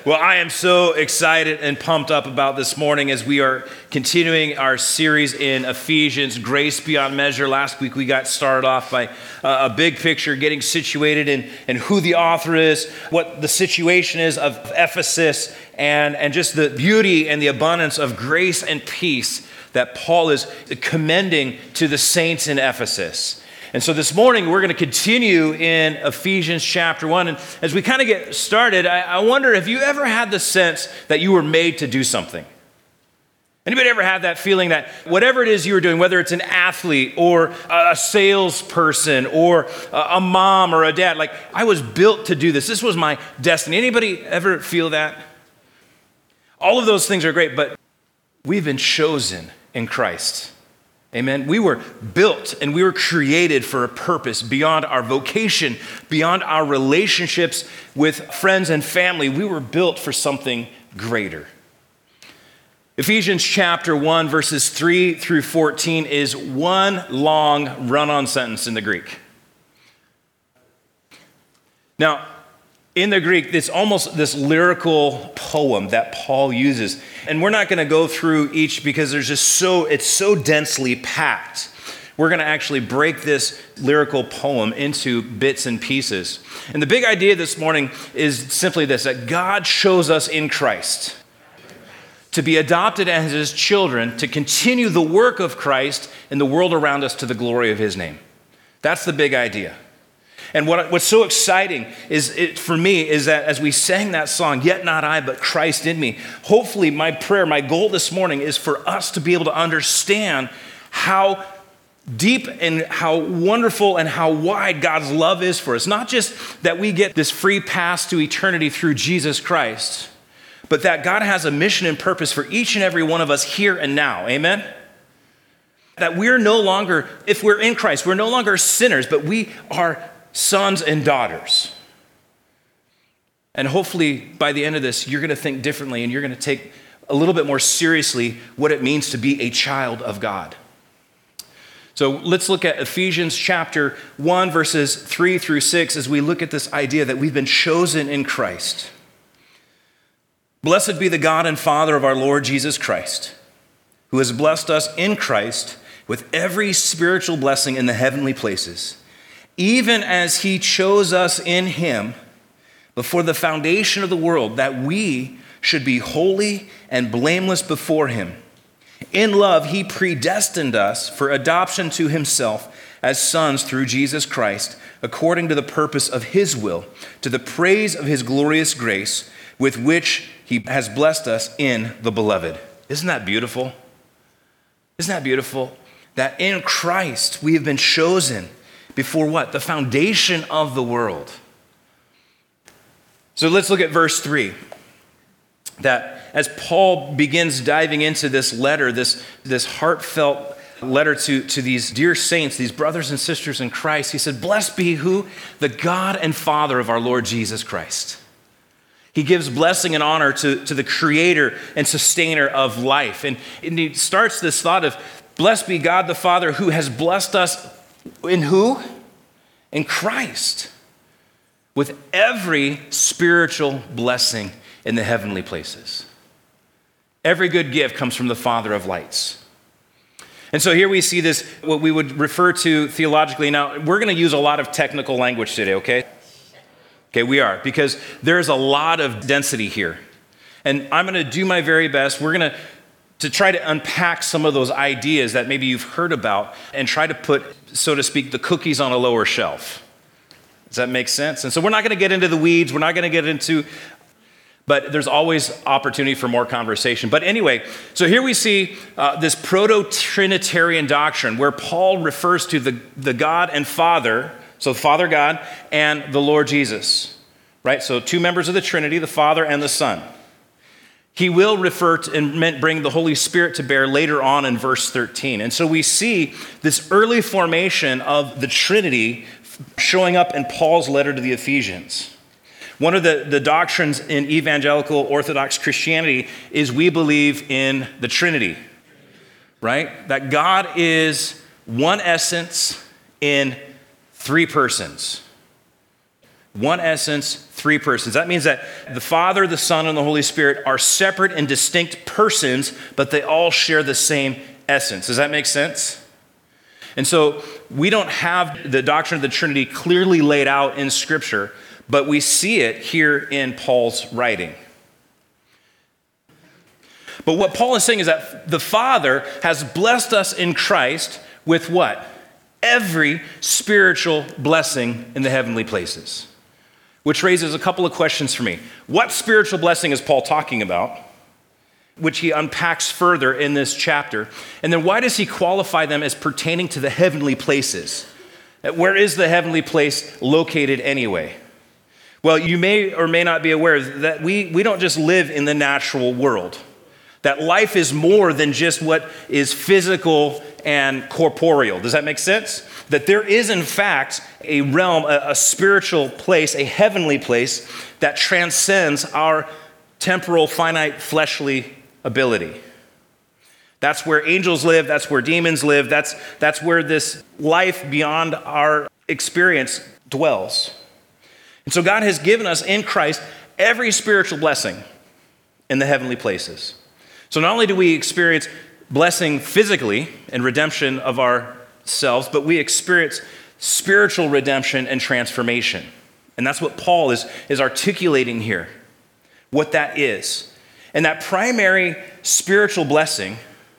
Well, I am so excited and pumped up about this morning as we are continuing our series in Ephesians, Grace Beyond Measure. Last week we got started off by a big picture, getting situated in who the author is, what the situation is of Ephesus, and just the beauty and the abundance of grace and peace that Paul is commending to the saints in Ephesus. And so this morning, we're going to continue in Ephesians chapter 1. And as we kind of get started, I wonder if you ever had the sense that you were made to do something? Anybody ever have that feeling that whatever it is you were doing, whether it's an athlete or a salesperson or a mom or a dad, like I was built to do this. This was my destiny. Anybody ever feel that? All of those things are great, but we've been chosen in Christ. Amen. We were built and we were created for a purpose beyond our vocation, beyond our relationships with friends and family. We were built for something greater. Ephesians chapter 1, verses 3 through 14 is one long run-on sentence in the Greek. Now, in the Greek, it's almost this lyrical poem that Paul uses. And we're not going to go through each because it's so densely packed. We're going to actually break this lyrical poem into bits and pieces. And the big idea this morning is simply this, that God chose us in Christ to be adopted as his children, to continue the work of Christ in the world around us to the glory of his name. That's the big idea. And what's so exciting for me is that as we sang that song, Yet Not I, But Christ in Me, hopefully my prayer, my goal this morning is for us to be able to understand how deep and how wonderful and how wide God's love is for us. Not just that we get this free pass to eternity through Jesus Christ, but that God has a mission and purpose for each and every one of us here and now. Amen? That we're no longer, if we're in Christ, we're no longer sinners, but we are sons and daughters. And hopefully by the end of this, you're going to think differently and you're going to take a little bit more seriously what it means to be a child of God. So let's look at Ephesians chapter 1, verses 3 through 6 as we look at this idea that we've been chosen in Christ. Blessed be the God and Father of our Lord Jesus Christ, who has blessed us in Christ with every spiritual blessing in the heavenly places, even as he chose us in him before the foundation of the world, that we should be holy and blameless before him. In love, he predestined us for adoption to himself as sons through Jesus Christ, according to the purpose of his will, to the praise of his glorious grace, with which he has blessed us in the beloved. Isn't that beautiful? Isn't that beautiful? That in Christ we have been chosen before what? The foundation of the world. So let's look at verse 3. That as Paul begins diving into this letter, this heartfelt letter to these dear saints, these brothers and sisters in Christ, he said, blessed be who? The God and Father of our Lord Jesus Christ. He gives blessing and honor to the creator and sustainer of life. And he starts this thought of, blessed be God the Father who has blessed us in who? In Christ. With every spiritual blessing in the heavenly places. Every good gift comes from the Father of lights. And so here we see this, what we would refer to theologically. Now, we're going to use a lot of technical language today, okay? Okay, we are, because there's a lot of density here. And I'm going to do my very best. We're going to try to unpack some of those ideas that maybe you've heard about and try to put, so to speak, the cookies on a lower shelf. Does that make sense? And so we're not going to get into the weeds. We're not going to get into, but there's always opportunity for more conversation. But anyway, so here we see this proto-Trinitarian doctrine where Paul refers to the God and Father, so Father God and the Lord Jesus, right? So two members of the Trinity, the Father and the Son. He will refer to and bring the Holy Spirit to bear later on in verse 13. And so we see this early formation of the Trinity showing up in Paul's letter to the Ephesians. One of the doctrines in evangelical Orthodox Christianity is we believe in the Trinity, right? That God is one essence in three persons. One essence, three persons. That means that the Father, the Son, and the Holy Spirit are separate and distinct persons, but they all share the same essence. Does that make sense? And so we don't have the doctrine of the Trinity clearly laid out in Scripture, but we see it here in Paul's writing. But what Paul is saying is that the Father has blessed us in Christ with what? Every spiritual blessing in the heavenly places. Which raises a couple of questions for me. What spiritual blessing is Paul talking about? Which he unpacks further in this chapter. And then why does he qualify them as pertaining to the heavenly places? Where is the heavenly place located anyway? Well, you may or may not be aware that we don't just live in the natural world. That life is more than just what is physical and corporeal. Does that make sense? That there is, in fact, a realm, a spiritual place, a heavenly place that transcends our temporal, finite, fleshly ability. That's where angels live. That's where demons live. That's where this life beyond our experience dwells. And so God has given us in Christ every spiritual blessing in the heavenly places. So not only do we experience blessing physically and redemption of ourselves, but we experience spiritual redemption and transformation. And that's what Paul is articulating here, what that is. And that primary spiritual blessing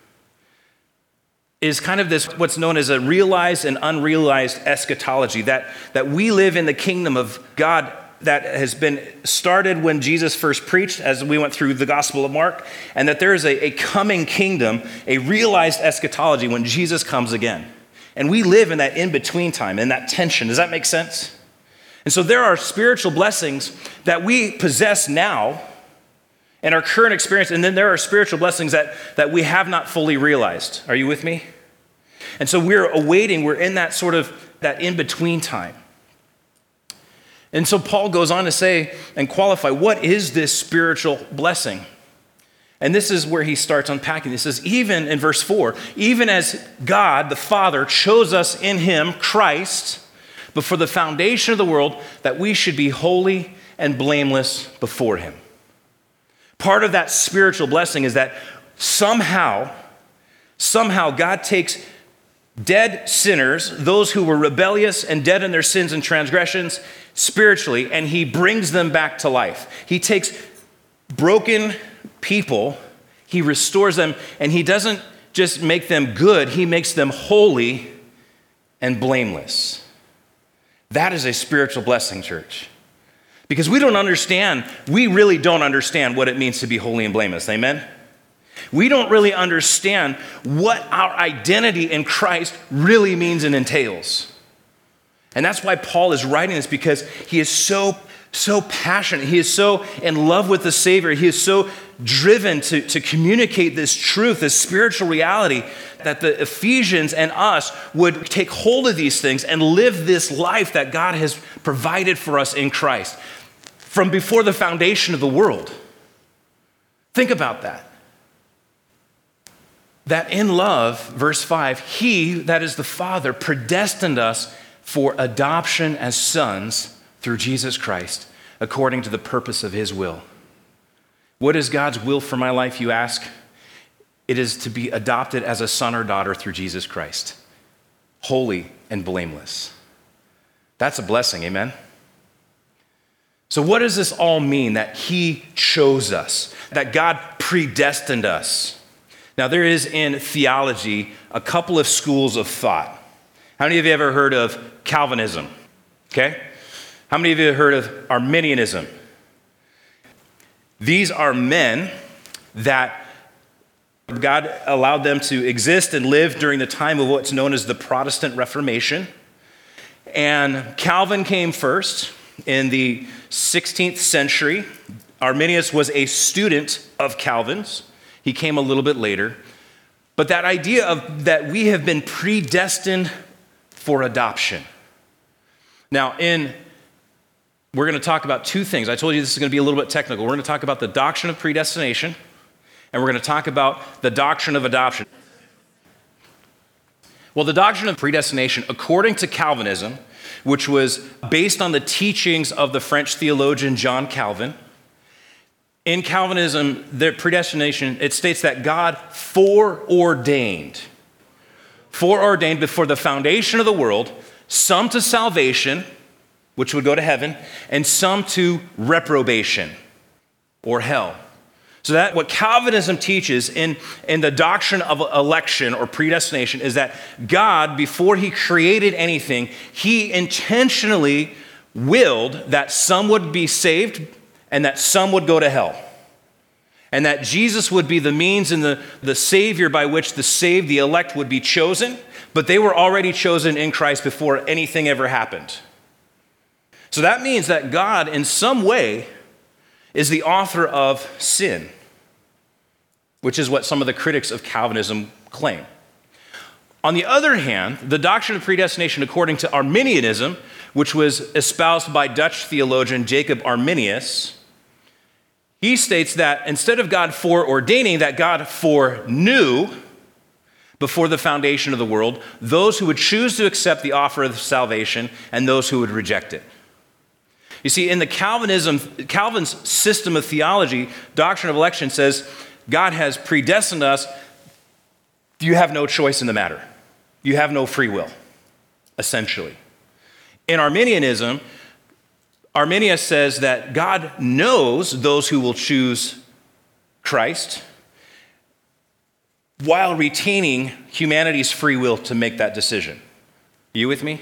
is kind of this, what's known as a realized and unrealized eschatology, that we live in the kingdom of God that has been started when Jesus first preached, as we went through the Gospel of Mark, and that there is a coming kingdom, a realized eschatology when Jesus comes again. And we live in that in-between time, in that tension. Does that make sense? And so there are spiritual blessings that we possess now in our current experience, and then there are spiritual blessings that we have not fully realized. Are you with me? And so we're in that sort of, that in-between time. And so Paul goes on to say and qualify, what is this spiritual blessing? And this is where he starts unpacking. He says, even in verse 4, even as God, the Father, chose us in him, Christ, before the foundation of the world, that we should be holy and blameless before him. Part of that spiritual blessing is that somehow God takes dead sinners, those who were rebellious and dead in their sins and transgressions spiritually, and he brings them back to life. He takes broken people, he restores them, and he doesn't just make them good, he makes them holy and blameless. That is a spiritual blessing, church. Because we really don't understand what it means to be holy and blameless, amen? We don't really understand what our identity in Christ really means and entails. And that's why Paul is writing this, because he is so passionate. He is so in love with the Savior. He is so driven to communicate this truth, this spiritual reality, that the Ephesians and us would take hold of these things and live this life that God has provided for us in Christ from before the foundation of the world. Think about that. That in love, verse 5, he, that is the Father, predestined us for adoption as sons through Jesus Christ, according to the purpose of his will. What is God's will for my life, you ask? It is to be adopted as a son or daughter through Jesus Christ, holy and blameless. That's a blessing, amen? So what does this all mean, that he chose us, that God predestined us? Now, there is in theology a couple of schools of thought. How many of you ever heard of Calvinism? Okay? How many of you have heard of Arminianism? These are men that God allowed them to exist and live during the time of what's known as the Protestant Reformation. And Calvin came first in the 16th century. Arminius was a student of Calvin's. He came a little bit later. But that idea of that we have been predestined for adoption. Now, we're going to talk about two things. I told you this is going to be a little bit technical. We're going to talk about the doctrine of predestination, and we're going to talk about the doctrine of adoption. Well, the doctrine of predestination, according to Calvinism, which was based on the teachings of the French theologian John Calvin. In Calvinism, the predestination, it states that God foreordained before the foundation of the world, some to salvation, which would go to heaven, and some to reprobation or hell. So that what Calvinism teaches in the doctrine of election or predestination is that God, before he created anything, he intentionally willed that some would be saved and that some would go to hell. And that Jesus would be the means and the Savior by which the saved, the elect, would be chosen, but they were already chosen in Christ before anything ever happened. So that means that God, in some way, is the author of sin, which is what some of the critics of Calvinism claim. On the other hand, the doctrine of predestination, according to Arminianism, which was espoused by Dutch theologian Jacob Arminius, he states that instead of God foreordaining, that God foreknew before the foundation of the world those who would choose to accept the offer of salvation and those who would reject it. You see, in the Calvin's system of theology, doctrine of election says God has predestined us. You have no choice in the matter. You have no free will, essentially. In Arminianism, Arminius says that God knows those who will choose Christ while retaining humanity's free will to make that decision. Are you with me?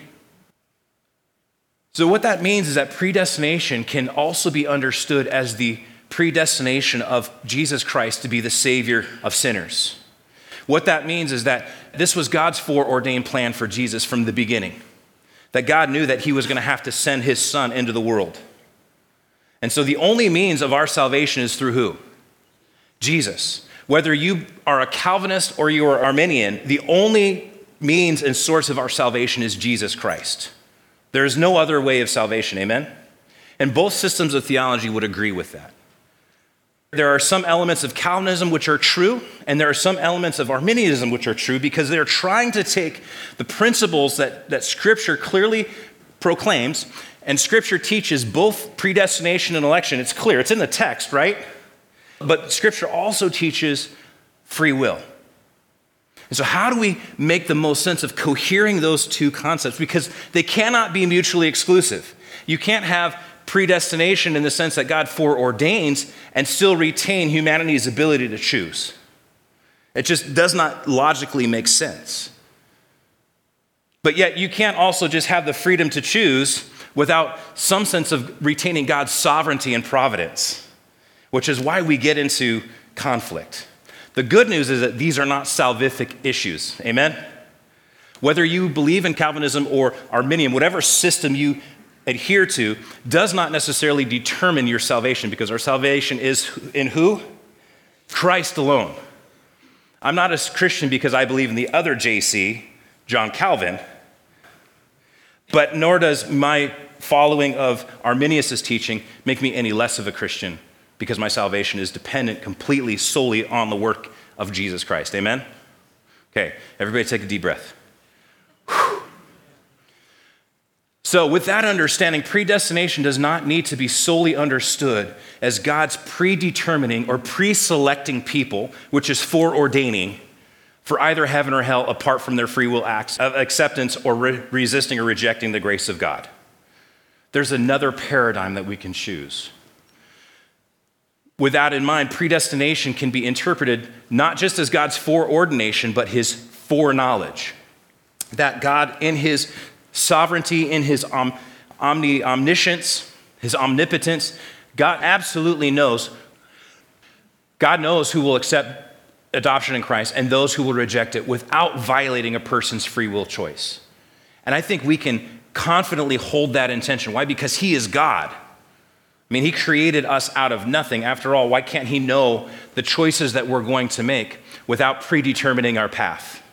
So what that means is that predestination can also be understood as the predestination of Jesus Christ to be the Savior of sinners. What that means is that this was God's foreordained plan for Jesus from the beginning. That God knew that he was going to have to send his son into the world. And so the only means of our salvation is through who? Jesus. Whether you are a Calvinist or you are Arminian, the only means and source of our salvation is Jesus Christ. There is no other way of salvation, amen? And both systems of theology would agree with that. There are some elements of Calvinism which are true, and there are some elements of Arminianism which are true because they're trying to take the principles that Scripture clearly proclaims, and Scripture teaches both predestination and election. It's clear, it's in the text, right? But Scripture also teaches free will. And so how do we make the most sense of cohering those two concepts? Because they cannot be mutually exclusive. You can't have predestination in the sense that God foreordains and still retain humanity's ability to choose. It just does not logically make sense. But yet you can't also just have the freedom to choose without some sense of retaining God's sovereignty and providence, which is why we get into conflict. The good news is that these are not salvific issues, amen? Whether you believe in Calvinism or Arminian, whatever system you adhere to does not necessarily determine your salvation because our salvation is in who? Christ alone. I'm not a Christian because I believe in the other JC, John Calvin, but nor does my following of Arminius' teaching make me any less of a Christian because my salvation is dependent completely, solely on the work of Jesus Christ. Amen? Okay, everybody take a deep breath. Whew. So with that understanding, predestination does not need to be solely understood as God's predetermining or pre-selecting people, which is foreordaining, for either heaven or hell apart from their free will acts of acceptance or resisting or rejecting the grace of God. There's another paradigm that we can choose. With that in mind, predestination can be interpreted not just as God's foreordination, but his foreknowledge. That God, in his sovereignty, in his omniscience, his omnipotence, God absolutely knows. God knows who will accept adoption in Christ and those who will reject it without violating a person's free will choice. And I think we can confidently hold that intention. Why? Because he is God. I mean, he created us out of nothing. After all, why can't he know the choices that we're going to make without predetermining our path?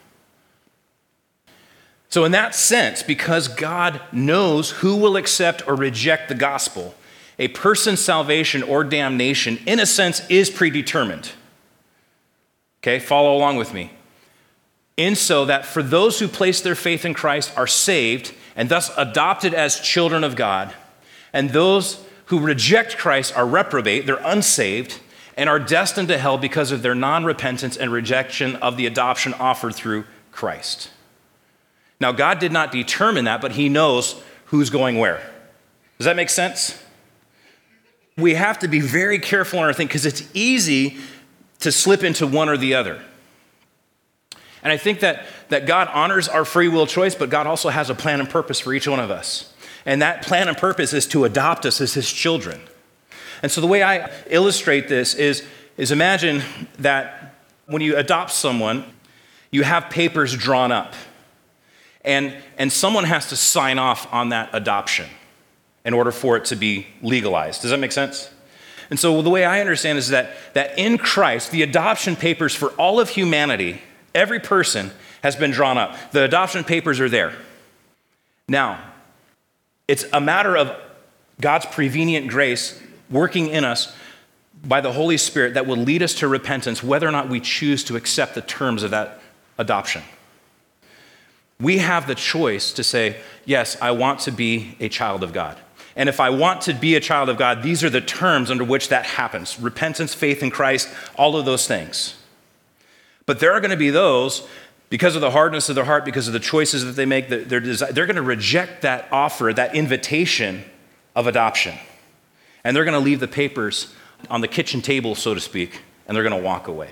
So in that sense, because God knows who will accept or reject the gospel, a person's salvation or damnation, in a sense, is predetermined. Okay, follow along with me. In so that for those who place their faith in Christ are saved, and thus adopted as children of God. And those who reject Christ are reprobate, they're unsaved, and are destined to hell because of their non-repentance and rejection of the adoption offered through Christ. Now, God did not determine that, but he knows who's going where. Does that make sense? We have to be very careful in our thinking because it's easy to slip into one or the other. And I think that God honors our free will choice, but God also has a plan and purpose for each one of us. And that plan and purpose is to adopt us as his children. And so the way I illustrate this is imagine that when you adopt someone, you have papers drawn up. And someone has to sign off on that adoption in order for it to be legalized. Does that make sense? And so the way I understand is that in Christ, the adoption papers for all of humanity, every person has been drawn up. The adoption papers are there. Now, it's a matter of God's prevenient grace working in us by the Holy Spirit that will lead us to repentance, whether or not we choose to accept the terms of that adoption. We have the choice to say, yes, I want to be a child of God. And if I want to be a child of God, these are the terms under which that happens. Repentance, faith in Christ, all of those things. But there are going to be those, because of the hardness of their heart, because of the choices that they make, they're going to reject that offer, that invitation of adoption. And they're going to leave the papers on the kitchen table, so to speak, and they're going to walk away.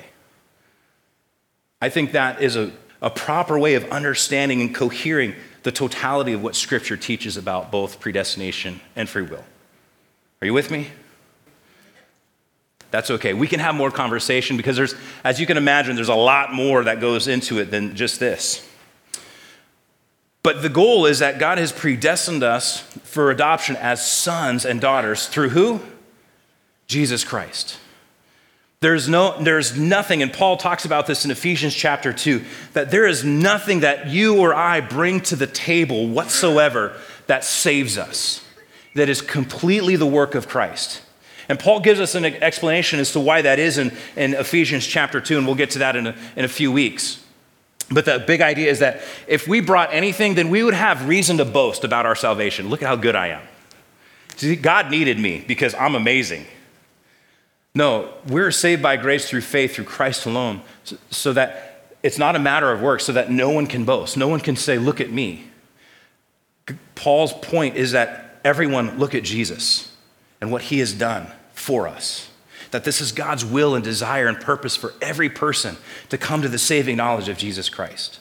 I think that is a proper way of understanding and cohering the totality of what Scripture teaches about both predestination and free will. Are you with me? That's okay. We can have more conversation because as you can imagine, there's a lot more that goes into it than just this. But the goal is that God has predestined us for adoption as sons and daughters through who? Jesus Christ. There's nothing, and Paul talks about this in Ephesians chapter 2, that there is nothing that you or I bring to the table whatsoever that saves us, that is completely the work of Christ. And Paul gives us an explanation as to why that is in Ephesians chapter 2, and we'll get to that in a few weeks. But the big idea is that if we brought anything, then we would have reason to boast about our salvation. Look at how good I am. See, God needed me because I'm amazing. No, we're saved by grace through faith, through Christ alone, so that it's not a matter of works, so that no one can boast. No one can say, look at me. Paul's point is that everyone look at Jesus and what he has done for us. That this is God's will and desire and purpose for every person to come to the saving knowledge of Jesus Christ.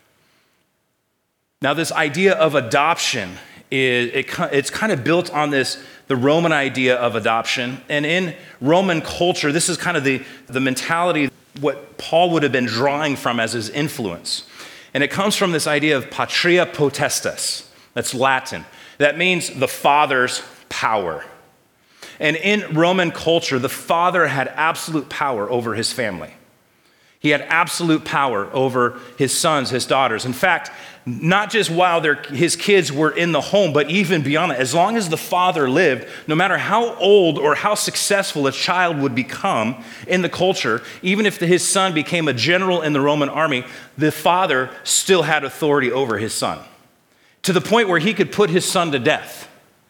Now, this idea of adoption, it's kind of built on the Roman idea of adoption. And in Roman culture, this is kind of the mentality, what Paul would have been drawing from as his influence. And it comes from this idea of patria potestas. That's Latin. That means the father's power. And in Roman culture, the father had absolute power over his family. He had absolute power over his sons, his daughters. In fact, not just while his kids were in the home, but even beyond that. As long as the father lived, no matter how old or how successful a child would become in the culture, even if his son became a general in the Roman army, the father still had authority over his son, to the point where he could put his son to death.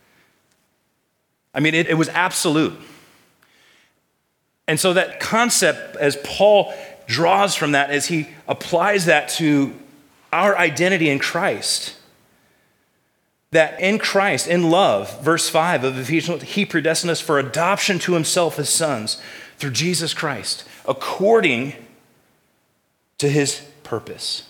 I mean, it was absolute. And so that concept, as Paul draws from that, as he applies that to our identity in Christ, that in Christ, in love, verse 5 of Ephesians, he predestined us for adoption to himself as sons through Jesus Christ, according to his purpose.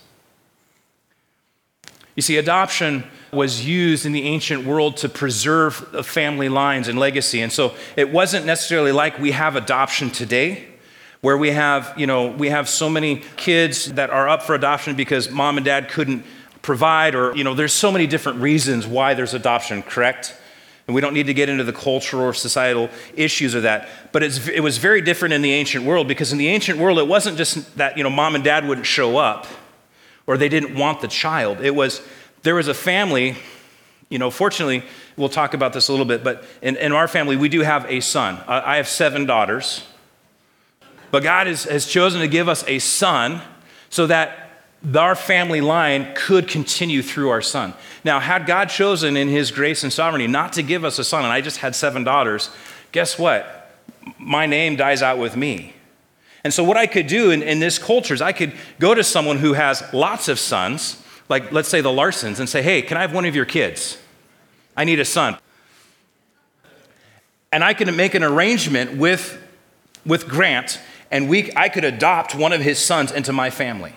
You see, adoption was used in the ancient world to preserve the family lines and legacy. And so it wasn't necessarily like we have adoption today, where we have so many kids that are up for adoption because mom and dad couldn't provide, or, there's so many different reasons why there's adoption, correct? And we don't need to get into the cultural or societal issues of that. But it was very different in the ancient world, because in the ancient world, it wasn't just that, mom and dad wouldn't show up or they didn't want the child. There was a family, fortunately, we'll talk about this a little bit, but in our family, we do have a son. I have 7 daughters. But God has chosen to give us a son so that our family line could continue through our son. Now, had God chosen in his grace and sovereignty not to give us a son, and I just had 7 daughters, guess what? My name dies out with me. And so what I could do in this culture is I could go to someone who has lots of sons, like let's say the Larsons, and say, hey, can I have one of your kids? I need a son. And I could make an arrangement with Grant, and I could adopt one of his sons into my family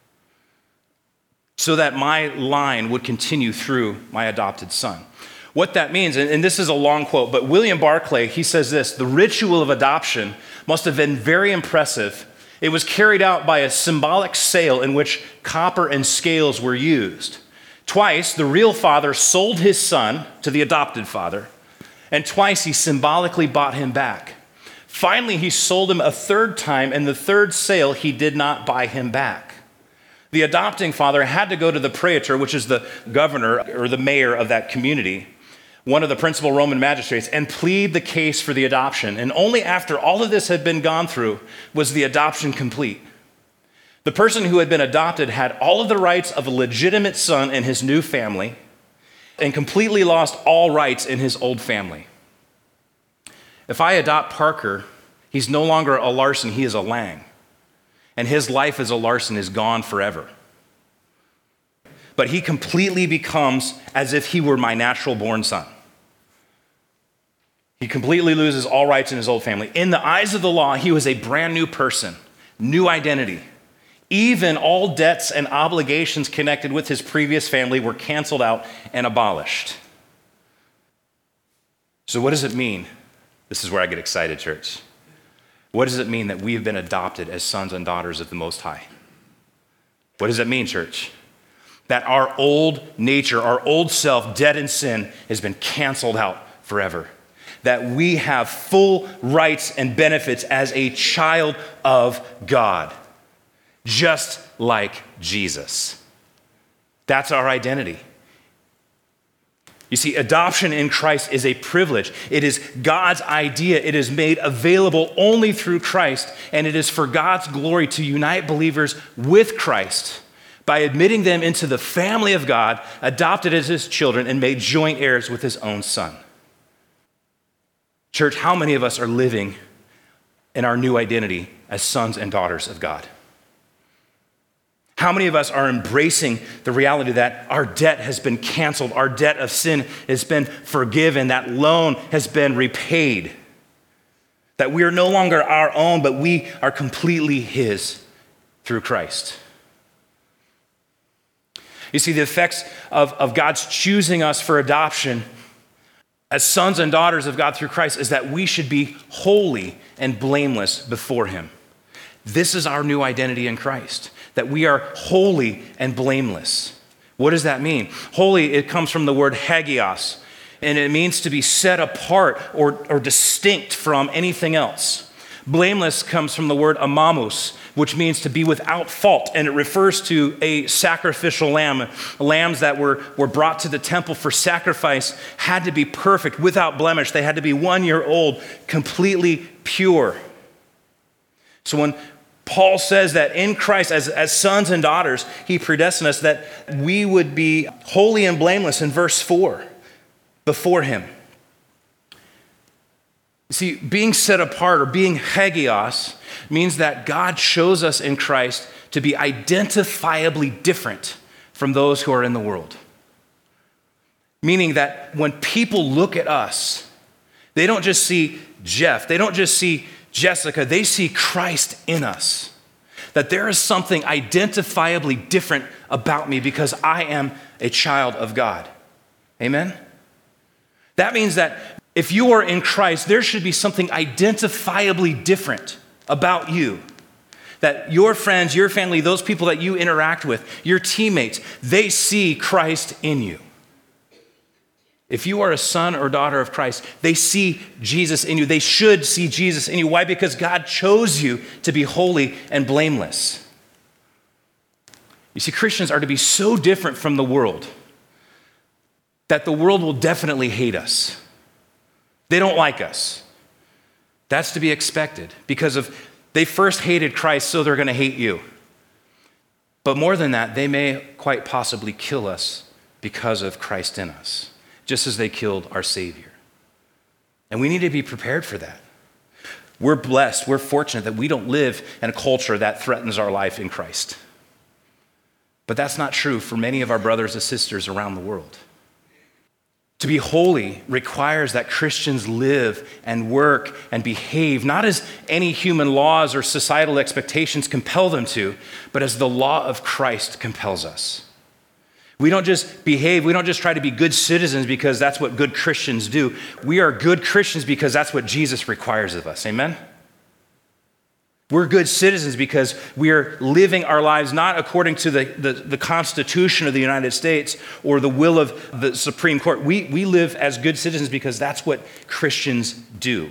so that my line would continue through my adopted son. What that means, and this is a long quote, but William Barclay, he says this: the ritual of adoption must have been very impressive. It was carried out by a symbolic sale in which copper and scales were used. Twice, the real father sold his son to the adopted father, and twice he symbolically bought him back. Finally, he sold him a 3rd time, and the 3rd sale, he did not buy him back. The adopting father had to go to the praetor, which is the governor or the mayor of that community, one of the principal Roman magistrates, and plead the case for the adoption. And only after all of this had been gone through was the adoption complete. The person who had been adopted had all of the rights of a legitimate son in his new family and completely lost all rights in his old family. If I adopt Parker, he's no longer a Larson, he is a Lang. And his life as a Larson is gone forever. But he completely becomes as if he were my natural born son. He completely loses all rights in his old family. In the eyes of the law, he was a brand new person, new identity. Even all debts and obligations connected with his previous family were canceled out and abolished. So what does it mean? This is where I get excited, church. What does it mean that we have been adopted as sons and daughters of the Most High? What does it mean, church? That our old nature, our old self, dead in sin, has been canceled out forever. That we have full rights and benefits as a child of God, just like Jesus. That's our identity. You see, adoption in Christ is a privilege. It is God's idea. It is made available only through Christ, and it is for God's glory to unite believers with Christ by admitting them into the family of God, adopted as his children, and made joint heirs with his own son. Church, how many of us are living in our new identity as sons and daughters of God? How many of us are embracing the reality that our debt has been canceled, our debt of sin has been forgiven, that loan has been repaid, that we are no longer our own, but we are completely his through Christ? You see, the effects of God's choosing us for adoption as sons and daughters of God through Christ is that we should be holy and blameless before him. This is our new identity in Christ, that we are holy and blameless. What does that mean? Holy, it comes from the word hagios, and it means to be set apart or distinct from anything else. Blameless comes from the word amamus, which means to be without fault, and it refers to a sacrificial lamb. Lambs that were brought to the temple for sacrifice had to be perfect, without blemish. They had to be 1 year old, completely pure. So when Paul says that in Christ, as sons and daughters, he predestined us that we would be holy and blameless in verse 4 before him. See, being set apart or being hagios means that God shows us in Christ to be identifiably different from those who are in the world. Meaning that when people look at us, they don't just see Jeff, they don't just see Jessica, they see Christ in us. That there is something identifiably different about me because I am a child of God. Amen? That means that if you are in Christ, there should be something identifiably different about you. That your friends, your family, those people that you interact with, your teammates, they see Christ in you. If you are a son or daughter of Christ, they see Jesus in you. They should see Jesus in you. Why? Because God chose you to be holy and blameless. You see, Christians are to be so different from the world that the world will definitely hate us. They don't like us. That's to be expected because they first hated Christ, so they're going to hate you. But more than that, they may quite possibly kill us because of Christ in us, just as they killed our Savior. And we need to be prepared for that. We're blessed, we're fortunate that we don't live in a culture that threatens our life in Christ. But that's not true for many of our brothers and sisters around the world. To be holy requires that Christians live and work and behave, not as any human laws or societal expectations compel them to, but as the law of Christ compels us. We don't just behave, we don't just try to be good citizens because that's what good Christians do. We are good Christians because that's what Jesus requires of us. Amen? We're good citizens because we are living our lives not according to the Constitution of the United States or the will of the Supreme Court. We live as good citizens because that's what Christians do.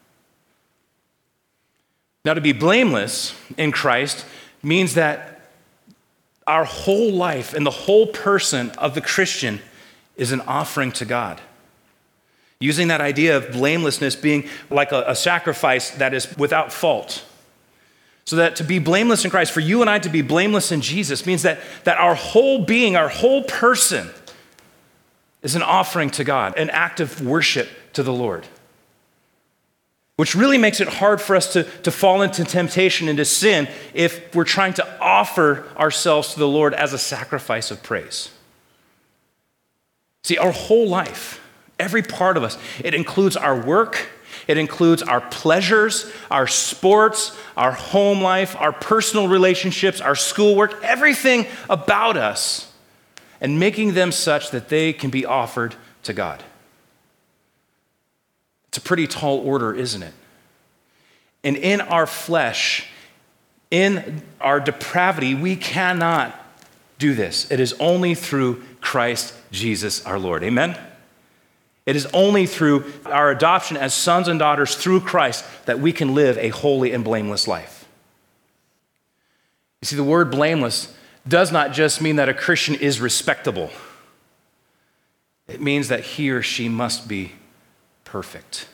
Now, to be blameless in Christ means that our whole life and the whole person of the Christian is an offering to God. Using that idea of blamelessness being like a sacrifice that is without fault. So that to be blameless in Christ, for you and I to be blameless in Jesus, means that our whole being, our whole person is an offering to God, an act of worship to the Lord. Which really makes it hard for us to fall into temptation and to sin if we're trying to offer ourselves to the Lord as a sacrifice of praise. See, our whole life, every part of us, it includes our work, it includes our pleasures, our sports, our home life, our personal relationships, our schoolwork, everything about us, and making them such that they can be offered to God. It's a pretty tall order, isn't it? And in our flesh, in our depravity, we cannot do this. It is only through Christ Jesus our Lord. Amen? It is only through our adoption as sons and daughters through Christ that we can live a holy and blameless life. You see, the word blameless does not just mean that a Christian is respectable. It means that he or she must be perfect.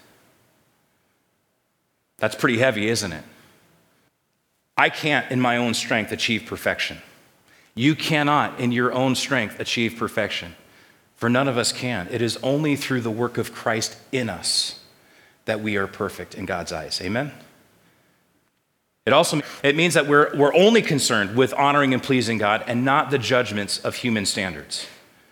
That's pretty heavy, isn't it? I can't, in my own strength, achieve perfection. You cannot, in your own strength, achieve perfection. For none of us can. It is only through the work of Christ in us that we are perfect in God's eyes. Amen? It means that we're only concerned with honoring and pleasing God and not the judgments of human standards.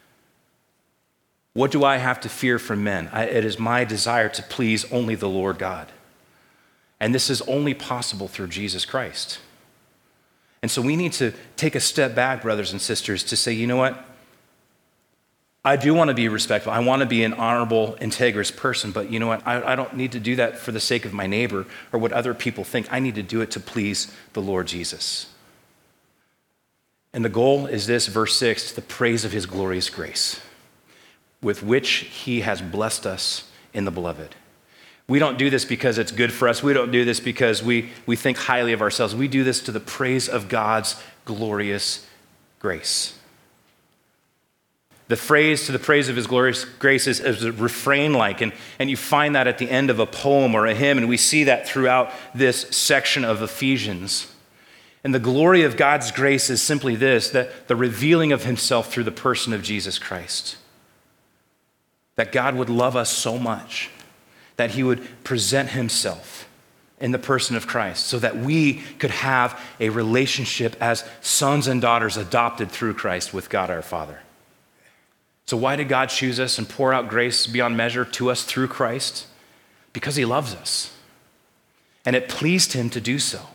What do I have to fear from men? It is my desire to please only the Lord God. And this is only possible through Jesus Christ. And so we need to take a step back, brothers and sisters, to say, you know what? I do want to be respectful. I want to be an honorable, integrous person, but you know what? I don't need to do that for the sake of my neighbor or what other people think. I need to do it to please the Lord Jesus. And the goal is this, verse 6, the praise of his glorious grace, with which he has blessed us in the beloved. We don't do this because it's good for us. We don't do this because we think highly of ourselves. We do this to the praise of God's glorious grace. The phrase to the praise of his glorious grace is a refrain-like, and you find that at the end of a poem or a hymn, and we see that throughout this section of Ephesians. And the glory of God's grace is simply this, that the revealing of himself through the person of Jesus Christ. That God would love us so much that he would present himself in the person of Christ so that we could have a relationship as sons and daughters adopted through Christ with God our Father. So why did God choose us and pour out grace beyond measure to us through Christ? Because he loves us. And it pleased him to do so.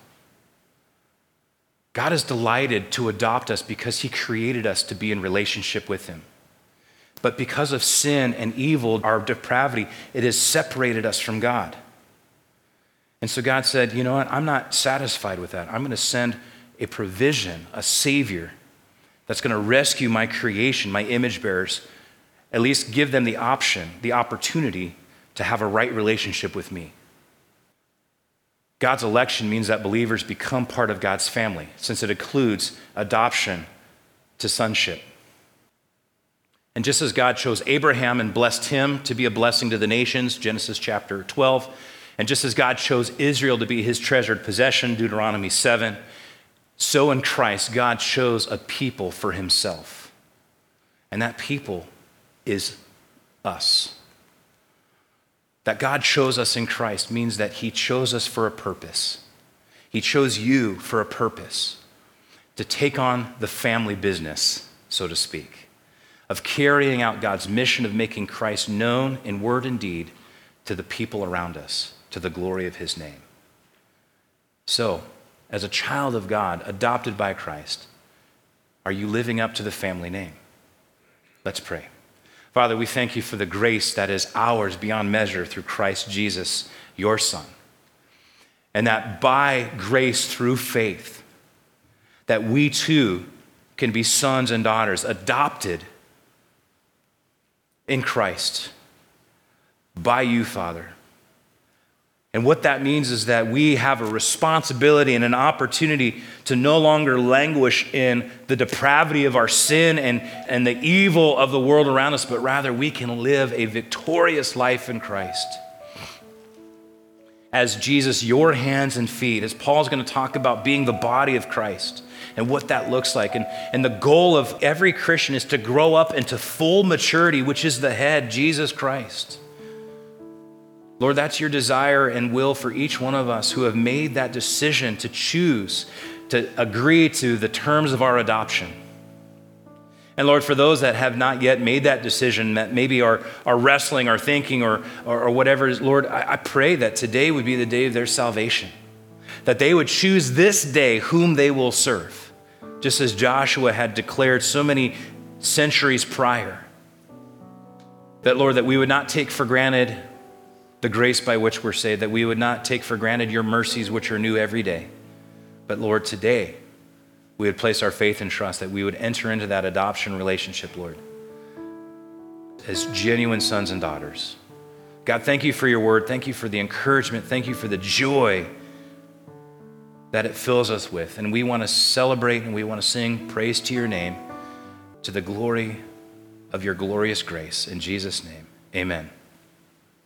God is delighted to adopt us because he created us to be in relationship with him. But because of sin and evil, our depravity, it has separated us from God. And so God said, you know what? I'm not satisfied with that. I'm going to send a provision, a Savior, that's going to rescue my creation, my image bearers, at least give them the option, the opportunity to have a right relationship with me. God's election means that believers become part of God's family, since it includes adoption to sonship. And just as God chose Abraham and blessed him to be a blessing to the nations, Genesis chapter 12, and just as God chose Israel to be his treasured possession, Deuteronomy 7, so in Christ, God chose a people for himself. And that people is us. That God chose us in Christ means that he chose us for a purpose. He chose you for a purpose, to take on the family business, so to speak, of carrying out God's mission of making Christ known in word and deed to the people around us, to the glory of his name. So, as a child of God, adopted by Christ, are you living up to the family name? Let's pray. Father, we thank you for the grace that is ours beyond measure through Christ Jesus, your Son. And that by grace through faith, that we too can be sons and daughters adopted in Christ by you, Father. And what that means is that we have a responsibility and an opportunity to no longer languish in the depravity of our sin and the evil of the world around us, but rather we can live a victorious life in Christ. As Jesus, your hands and feet, as Paul's going to talk about being the body of Christ and what that looks like. And the goal of every Christian is to grow up into full maturity, which is the head, Jesus Christ. Lord, that's your desire and will for each one of us who have made that decision to choose to agree to the terms of our adoption. And Lord, for those that have not yet made that decision, that maybe are wrestling or thinking or whatever, Lord, I pray that today would be the day of their salvation, that they would choose this day whom they will serve, just as Joshua had declared so many centuries prior. That, Lord, that we would not take for granted the grace by which we're saved, that we would not take for granted your mercies, which are new every day. But Lord, today, we would place our faith and trust that we would enter into that adoption relationship, Lord, as genuine sons and daughters. God, thank you for your word. Thank you for the encouragement. Thank you for the joy that it fills us with. And we want to celebrate and we want to sing praise to your name, to the glory of your glorious grace. In Jesus' name, amen.